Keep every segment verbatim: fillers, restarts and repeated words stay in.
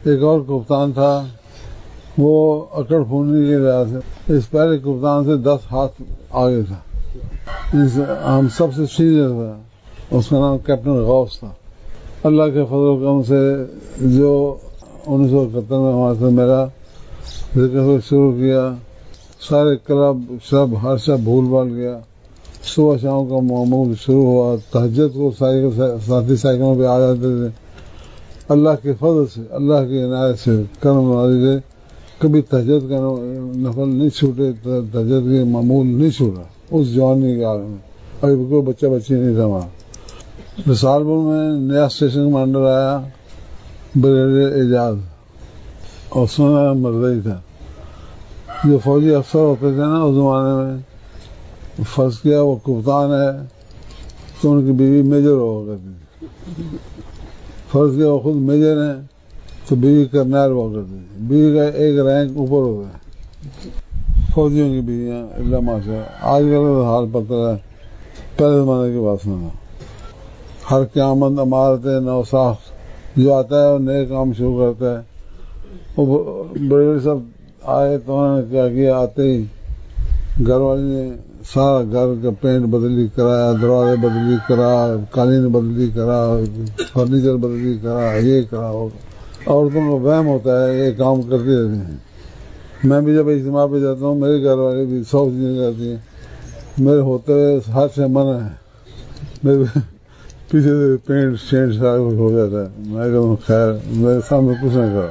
ایک اور کپتان تھا، وہ اکڑ پھوننے کے لحاظ سے اس پہلے کپتان سے دس ہاتھ آگے تھا، ہم سب سے سینئر تھا، اس کا نام کیپٹن غوث تھا۔ اللہ کے فضل و کرم سے جو انیس سو اکہتر میں وہاں سے میرا ذکر شروع کیا، سارے کلب شب ہر شب بھول بھال گیا، صبح شام کا معمول شروع ہوا، تہجد کو ساتھی سائیکلوں پہ آ جاتے تھے۔ اللہ کے فضل سے، اللہ کی عنایت سے، کرم نوازی سے کبھی تہجد کا نفل نہیں چھوٹے، تہجد کے معمول نہیں چھوٹا اس جوانی کے عالم میں۔ ابھی کوئی بچہ بچی نہیں تھا وہاں۔ مثال پور میں نیا اسٹیشن کمانڈر آیا بریگیڈیئر اعجاز، اور اس میں مرضی تھا۔ جو فوجی افسر ہوتے تھے نا اس زمانے میں، فرض کیا وہ کپتان ہے تو ان کی بیوی میجر ہوا کرتی تھی، فرض کیا وہ خود میجر ہیں تو بیوی کرنیل ہوا کرتی تھی، بیوی کا ایک رینک اوپر ہوتا ہے فوجیوں کی بیویاں، اللہ ماشاء۔ آج کل حال پتہ ہے، پہلے زمانے کی بات سنا۔ ہر قیامت عمارتیں نو ساخت جو آتا ہے وہ نئے کام شروع کرتا ہے۔ وہ بڑے بڑے سب آئے تو انہوں نے کیا کیا، آتے ہی گھر والی نے سارا گھر کا پینٹ بدلی کرایا، دروازے بدلی کرا، قالین بدلی کرا، فرنیچر بدلی کرا، یہ کرا وہ۔ عورتوں کو وہم ہوتا ہے یہ کام کرتی رہتی ہیں۔ میں بھی جب اجتماع پہ جاتا ہوں میری گھر والی بھی سو چیزیں کرتی ہیں، میرے ہوتے ہوئے ہاتھ سے منع ہے، میرے پیچھے سے پینٹ شینٹ سارا کچھ ہو جاتا ہے۔ میں کہتا ہوں خیر میرے سامنے کچھ نہیں کرا۔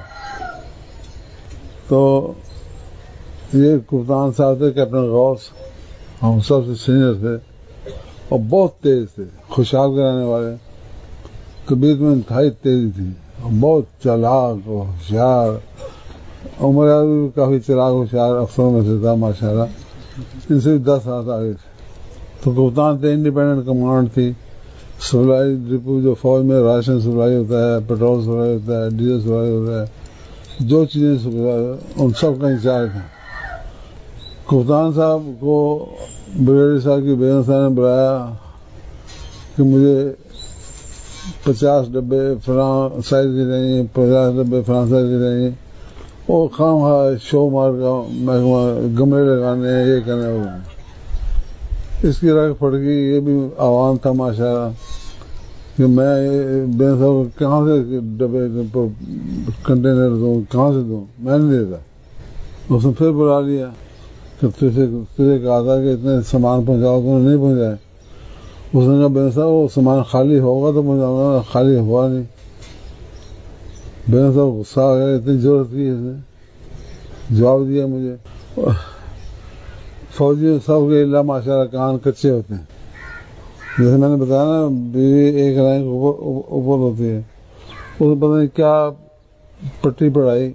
تو یہ کپتان صاحب تھے کیپٹن غوث، ہم سب سے سینئر تھے اور بہت تیز تھے، خوشحال کرانے والے، طبیعت میں انتہائی تیزی تھی، بہت چالاک اور ہوشیار۔ عمر اعظم بھی کافی چالاک ہوشیار افسروں میں سے تھا ماشاءاللہ، ان سے بھی دس ہاتھ آگے تھے۔ تو کپتان تھے، انڈیپینڈنٹ کمانڈ تھی، سپلائی ڈپو جو فوج میں راشن سپلائی ہوتا ہے، پیٹرول سپلائی ہوتا ہے، ڈیزل سپلائی ہوتا ہے، جو چیزیں سپلائی ان سب کا انچارج تھا۔ کپتان صاحب کو بریگیڈیئر صاحب کی بیگم صاحب نے بلایا کہ مجھے پچاس ڈبے فلاں سائز کے چاہیے، پچاس ڈبے فلاں سائز کے چاہیے۔ وہ خام ہے شو مار کا محکمہ، گملے لگانے یہ کرنے وہ۔ اس کی رگ پھٹ گئی، یہ بھی عوام تھا ماشاءاللہ کہ میں بیگم صاحب کہاں سے ڈبے کنٹینر دوں، کہاں سے دوں، میں نہیں دیتا۔ اس نے پھر بلا لیا کہ تجھے تجھے کہا تھا کہ اتنے سامان پہنچاؤ، تو نہیں پہنچائے۔ اس نے کہا بیگم صاحب وہ سامان خالی ہوگا تو پہنچاؤں گا، خالی ہوا نہیں۔ بیگم صاحب غصہ آ گیا، اتنی ضرورت کی اس نے، جواب دیا مجھے۔ فوجی سب کے اللہ ماشاءاللہ کان کچے ہوتے ہیں، جیسے میں نے بتایا نا بیوی ایک رینک اوپر ہوتی ہے، اس پتہ نہیں کیا پٹی پڑھائی۔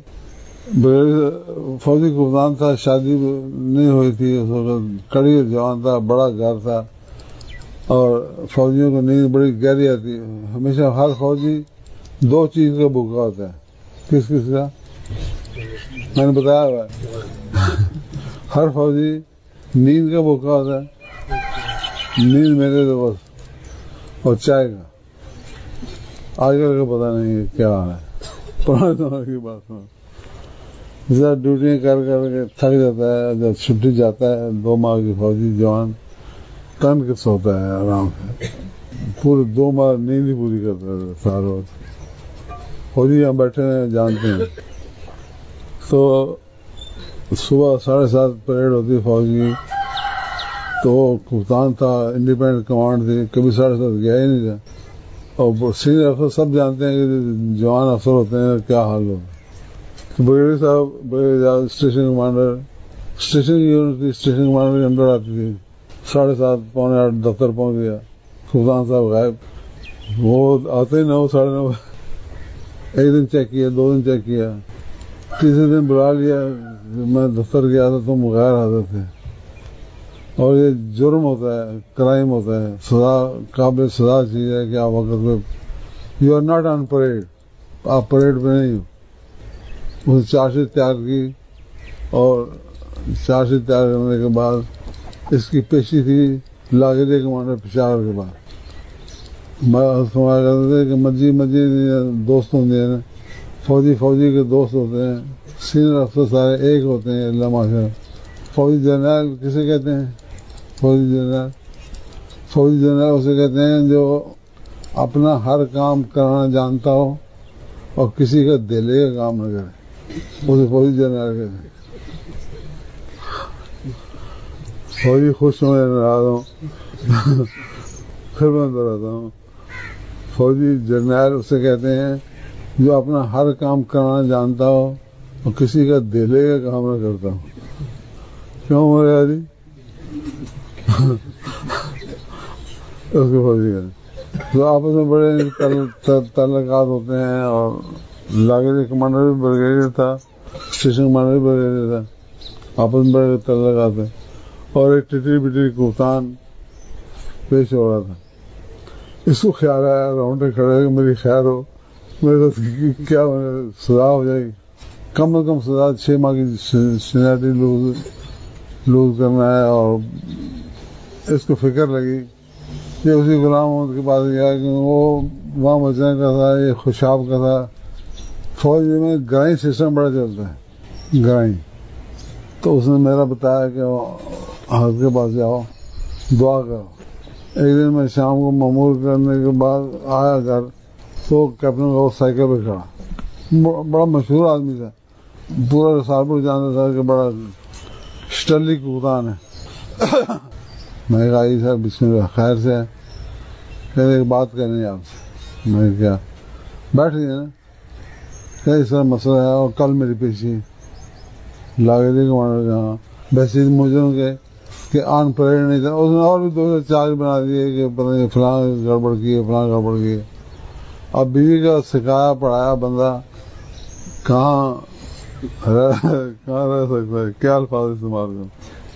فوجی کپتان تھا، شادی نہیں ہوئی تھی اس وقت، کڑی جوان تھا، بڑا گھر تھا، اور فوجیوں کو نیند بڑی گہری آتی ہے۔ ہمیشہ ہر فوجی دو چیز کا بھوکا ہوتا ہے۔ کس کس کا؟ میں نے بتایا ہوا ہر فوجی نیند کا بھوکا ہوتا ہے، نیند میرے تو بس، اور چائے کا۔ آج کل کا پتہ نہیں کیا ہے، پرانے زمانے کی بات ہے۔ جیسا ڈیوٹیاں کر کر کے تھک جاتا ہے، جب چھٹی جاتا ہے دو ماہ کی فوجی جوان تن کے سوتا ہے آرام سے، پورے دو ماہ نیند ہی پوری کرتا ہے سارا وقت۔ فوجی یہاں بیٹھے ہیں جانتے ہیں۔ تو صبح ساڑھے سات پریڈ ہوتی ہے فوج کی، تو کپتان تھا، انڈیپینڈنٹ کمانڈ تھی، کبھی ساڑھے سات گیا ہی نہیں تھا۔ اور سینئر افسر سب جانتے ہیں کہ جوان افسر ہوتے ہیں کیا حال ہوتا ہے۔ بریگیڈیئر صاحب بریگیڈیئر اسٹیشن کمانڈر، اسٹیشن کی یونٹ تھی، اسٹیشن کمانڈر کے انڈر آتی تھی۔ ساڑھے سات پونے آٹھ دفتر پہنچ گیا، کپتان صاحب غائب۔ وہ آتے ہی نو ساڑھے نو، ایک دن چیک کیا، دو دن چیک کیا، تیسرے دن بلا لیا، میں دفتر گیا تھا تم غیر حاضر تھے۔ اور یہ جرم ہوتا ہے، کرائم ہوتا ہے، سزا قابل سزا چیز ہے کہ آپ وقت پہ، you are not on parade, آپ پریڈ پہ نہیں ہو۔ اس چارج شیٹ تیار کی، اور چارج شیٹ تیار کرنے کے بعد اس کی پیشی تھی لاگے کمانڈر پشاور کے بعد۔ میں فرمایا کرتے تھے کہ مجھے مجھے دوستوں نے فوجی فوجی کے دوست ہوتے ہیں، سینئر افسر سارے ایک ہوتے ہیں، اللہ ماشاء۔ فوجی جنرل کسے کہتے ہیں؟ فوجی جنرل فوجی جنرل اسے کہتے ہیں جو اپنا ہر کام کرانا جانتا ہو اور کسی کا دلے کا کام نہ کرے، اسے فوجی جنرل کہتے ہیں۔ فوجی خوش ہوں یا ناراض ہوں پھر میں بتاتا ہوں، فوجی جرنیل اسے کہتے ہیں جو اپنا ہر کام کرانا جانتا ہو اور کسی کا دلے کا کام نہ کرتا ہو۔ کیوں ہو رہا جی؟ اس کو فوجی کہتے ہیں۔ تو آپس میں بڑے تعلقات ہوتے ہیں، اور لاگے کمانڈر بھی بریگیڈیئر تھا، اسٹیشن کمانڈر بھی بریگیڈیئر تھا، آپس میں بڑے تعلقات ہیں۔ اور ایک ٹٹی بٹی کپتان پیش ہو رہا تھا، اس کو خیال آیا راؤنڈے کھڑے کہ میری خیر ہو، میرے تو کیا سزا ہو جائے گی، کم از کم سزا چھ ماہ کی سینیٹی لوز لوز کرنا ہے۔ اور اس کو فکر لگی، یہ اسی غلام محمد کے پاس گیا کہ وہ وہاں بچنے کا تھا، یہ خوشاب کا تھا۔ فوج میں گرائیں سسٹم بڑا چلتا ہے، گرائیں۔ تو اس نے میرا بتایا کہ حضرت کے پاس جاؤ، دعا کرو۔ ایک دن میں شام کو معمول کرنے کے بعد آیا گھر، تو کیپٹن کا سائیکل پہ کھڑا، بڑا مشہور آدمی تھا، پورا رسالپور جانتا تھا کہ بڑا اسٹرلی کپتان ہے۔ میں کہا جی صاحب بسم اللہ، خیر سے ہے؟ کہتے ایک بات کرنی ہے آپ سے۔ میں نے کیا؟ بیٹھیے نا۔ کہ اس طرح مسئلہ ہے اور کل میری پیشی لاگے کمانڈر جہاں بحثیت مجرم کے کہ آن پریڈ نہیں تھا، اس نے اور بھی دو چارج بنا دیے کہ پتہ نہیں فلاں گڑبڑ کی ہے، فلاں گڑبڑ کی ہے۔ اب بیوی کا سکھایا پڑھایا بندہ کہاں کہاں رہ سکتا ہے، کیا الفاظ استعمال کروں؟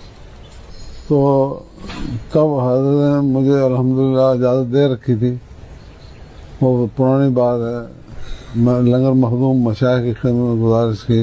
تو تب حضرت نے مجھے الحمدللہ اجازت دے رکھی تھی، وہ پرانی بات ہے، میں لنگر مخدوم مشائخ کی خدمت میں گزارش کی۔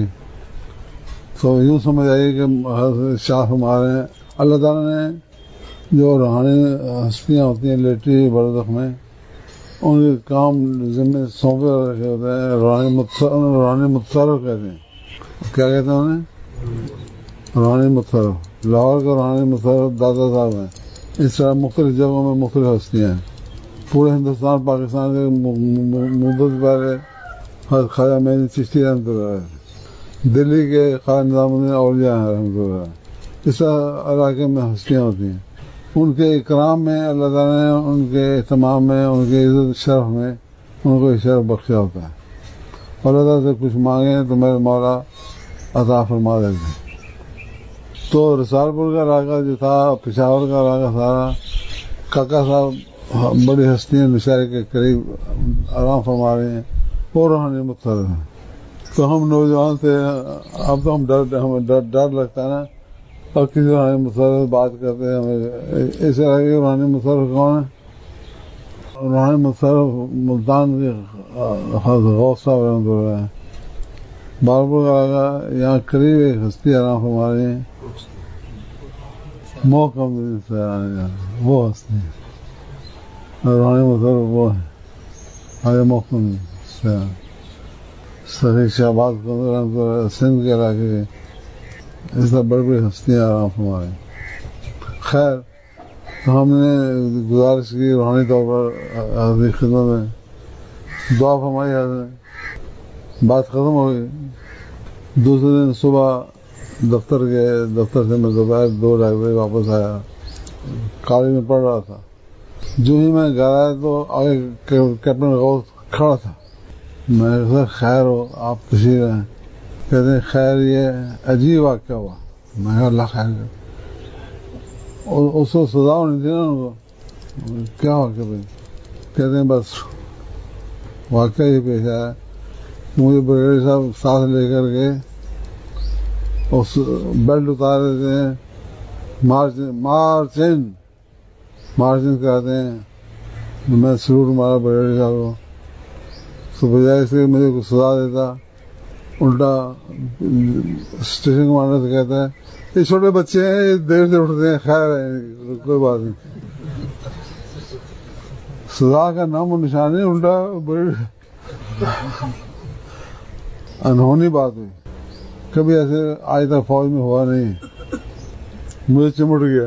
تو یوں سمجھ آئیے کہ حضرت شاہ ہمارے ہیں، اللہ تعالیٰ نے جو روحانی ہستیاں ہوتی ہیں لیٹری برزخ میں، ان کے کام ذمہ سونپے رکھے ہوتے ہیں، روحانی متصرف کہتے ہیں۔ کیا کہتے ہیں انہیں؟ روحانی متصرف۔ لاہور کا روحانی متصرف دادا صاحب ہیں۔ اس طرح مختلف جگہوں میں مختلف ہستیاں ہیں۔ پورے ہندوستان پاکستان کے مدت پہلے حضرت خواجہ معین چشتی رحمۃ اللہ، دلی کے خواجہ نظام الدین اولیاء رحمۃ اللہ، اس طرح علاقے میں ہستیاں ہوتی ہیں۔ ان کے اکرام میں اللہ تعالیٰ نے ان کے اہتمام میں، ان کے عزت شرف میں ان کو شرف بخشا ہوتا ہے۔ اور اللہ تعالیٰ سے کچھ مانگیں تو میرے مولا عطا فرما دیتے ہیں۔ تو رسالپور کا علاقہ جو تھا، پشاور کا علاقہ سارا، کاکا صاحب بڑی ہستیاں نشائے کے قریب آرام فرما رہے ہیں، وہ روحانی متصرف ہیں۔ تو ہم نوجوان تھے، اب تو ہم ڈر ہمیں ڈر ڈر لگتا ہے نا، اور کسی روحانی متصرف بات کرتے ہیں ہمیں ایسا لگے کہ روحانی متصرف کون ہے؟ روحانی متصرف ملتان کے حضرت غوث صاحب رحمۃ اللہ ہے۔ بارپور کا علاقہ یہاں قریب ایک ہستی آرام فرما رہی ہیں، محکم سے وہ ہستی روحانی متصرف وہ ہے، ہمارے محکم سے سفید شہباز رحمۃ اللہ سندھ کے علاقے کے، اس طرح بڑی بڑی ہستیاں آرام فرما رہی ہیں۔ خیر، تو ہم نے گزارش کی روحانی طور پر حضرت کی خدمت میں، دعا فرمائی حضرت، بات ختم ہو گئی۔ دوسرے دن صبح دفتر گئے، دفتر سے میں دوپہر دو ڈھائی بجے واپس آیا، کالج میں پڑھ رہا تھا۔ جو ہی میں گھر آیا تو آگے کیپٹن غوث کھڑا تھا۔ میں نے کہا خیر ہو، آپ تشریف رہیں؟ کہتے ہیں خیر یہ عجیب واقعہ ہوا۔ میں نے کہا اللہ خیر کر، اس کو سزا ہونی تھی نا ان کو۔ کیا واقعہ بھائی؟ کہتے ہیں بس واقعہ ہی پیش آیا، مجھے بریگیڈیئر صاحب ساتھ لے کر کے اس بیلٹ اتار دیتے ہیں، مارچ مارچن مارچن کراتے ہیں۔ میں سلوٹ مارا بریگیڈیئر صاحب کو، تو بجائے اس کے مجھے کچھ سزا دیتا، الٹا اسٹیشن کمانڈر سے کہتا ہے یہ چھوٹے بچے ہیں، یہ دیر سے اٹھتے ہیں، خیر ہے کوئی بات نہیں، سزا کا نام و نشان نہیں، الٹا بڑی انہونی بات ہوئی. کبھی ایسے آج تک فوج میں ہوا نہیں. مجھے چمٹ گیا.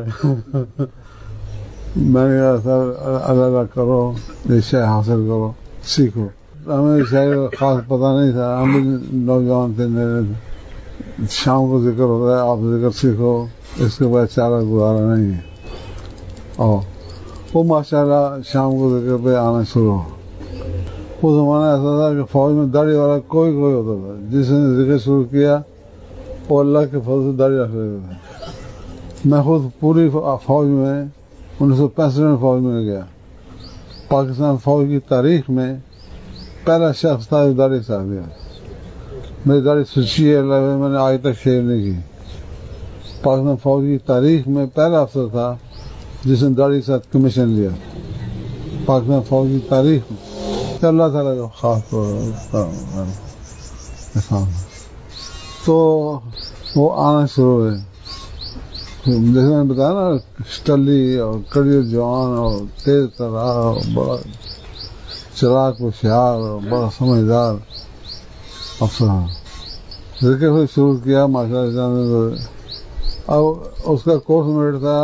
میں نے کہا سر اللہ اللہ کرو، یہ شے حاصل کرو، سیکھو. ہمیں شے کا خاص پتہ نہیں تھا، ہم بھی نوجوان تھے. شام کو ذکر ہوتا ہے، آپ ذکر سیکھو، اس کے بعد چارہ گزارا نہیں ہے. اور وہ ماشاءاللہ شام کو ذکر پہ آنا شروع ہو. وہ زمانہ ایسا تھا کہ فوج میں داڑھی والا کوئی کوئی ہوتا تھا. جس نے ذکر شروع کیا وہ اللہ کے فضل سے داڑھی رکھ لیتے تھے. میں خود پوری فوج میں انیس سو پینسٹھ میں فوج میں گیا. پاکستان فوج کی تاریخ میں پہلا شخص تھا جو داڑھی ساتھ دیا. میری داڑھی سچی ہے، اللہ میں نے آج تک شیو نہیں کی. پاکستان فوج کی تاریخ میں پہلا افسر تھا جس نے داڑھی کے ساتھ کمیشن لیا. پاکستان فوج کی تاریخ میں اللہ تعالیٰ کا خاص تو وہ آنا شروع ہوئے. جیسے میں نے بتایا نا، اسٹلی اور کڑی جوان اور تیز ترار اور بڑا چراغ ہوشیار اور بڑا سمجھدار افسر. ذکر سے شروع کیا ماشاء اللہ نے. اب اس کا کورس میٹ تھا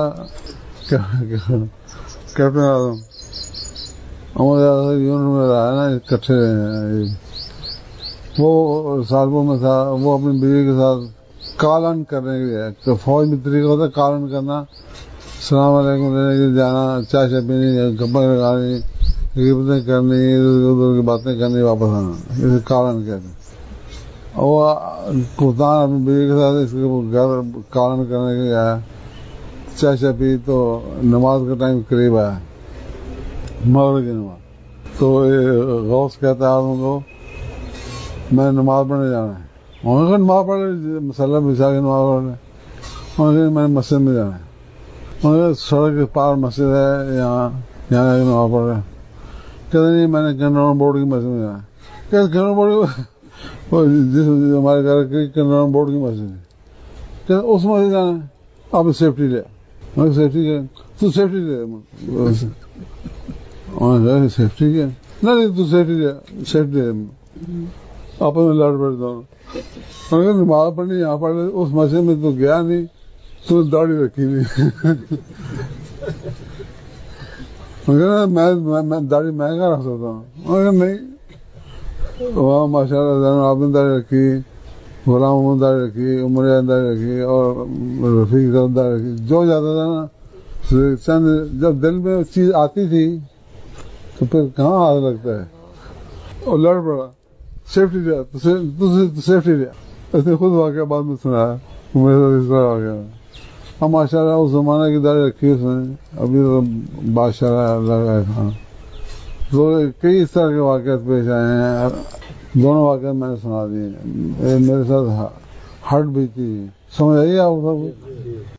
کیپٹن اعظم. ہمارے یونٹ میں رہا ہے نا، اکٹھے رہے. وہ سالبوں میں تھا. وہ اپنی بیوی کے ساتھ کالن کرنے کے لیے، فوج میں طریقہ ہوتا ہے کالن کرنا، السلام علیکم لینے کے لیے جانا، چائے چائے پینی، گپیں لگانی، غیبتیں کرنی، ادھر ادھر کی باتیں کرنی، واپس آنا. اسے کالن کہتے ہیں. اور وہ کپتان اپنی بیوی کے ساتھ اس کے گھر کالن کرنے کے لیے آیا. چائے چائے پی تو نماز کا ٹائم قریب آیا، مغرب کی نماز. تو غوث کہتا ہے آدم کو میں نماز پڑھنے جانا ہے. انہوں نے کہا نماز پڑھ مسلح بچھا کے نماز پڑھنے. انہوں نے کہا میں نے مسجد میں جانا ہے. انہوں نے کہا سڑک کے پار مسجد ہے، یہاں یہاں جا کے نماز پڑھ رہے ہیں. کہتے نہیں میں نے کنٹرول بورڈ کی مسجد میں جانا ہے. کہتے کنٹرول بورڈ جس ہمارے گھر کی کنٹرول بورڈ کی مسجد ہے. کہتے اس مسجد جانا ہے. آپ نے سیفٹی لیا. میں نے سیفٹی کیا؟ تو سیفٹی لے. سیفٹی کیا؟ نہیں تو سیفٹی لیا. سیفٹی لے. آپ میں لڑ پڑتا ہوں. نماز پڑھنی یہاں پڑھ لے. اس مسجد میں تو گیا نہیں، تو داڑھی رکھی نہیں. میں داڑھی میں کہاں رکھ سکتا ہوں؟ نہیں. وہاں ماشاء اللہ آپ نے داڑھی رکھی، غلام محمد داڑھی رکھی، عمر داڑھی رکھی، اور رفیق صاحب داڑھی رکھی. جو جاتا تھا نا چند جب دل میں چیز آتی تھی تو پھر کہاں ہاتھ لگتا ہے. اور لڑ پڑا. سیفٹی لیا تو سیفٹی لیا. اس نے خود واقعہ بعد میں سنایا میرے ساتھ اس طرح واقعہ. اب ماشاء اللہ اس زمانے کی داڑھی رکھی اس نے. ابھی تو بادشاہ لگا تھا. تو کئی اس طرح کے واقعات پیش آئے ہیں. دونوں واقعات میں نے سنا دیے. میرے ساتھ ہٹ بھی تھی. سمجھ آئیے آپ سب.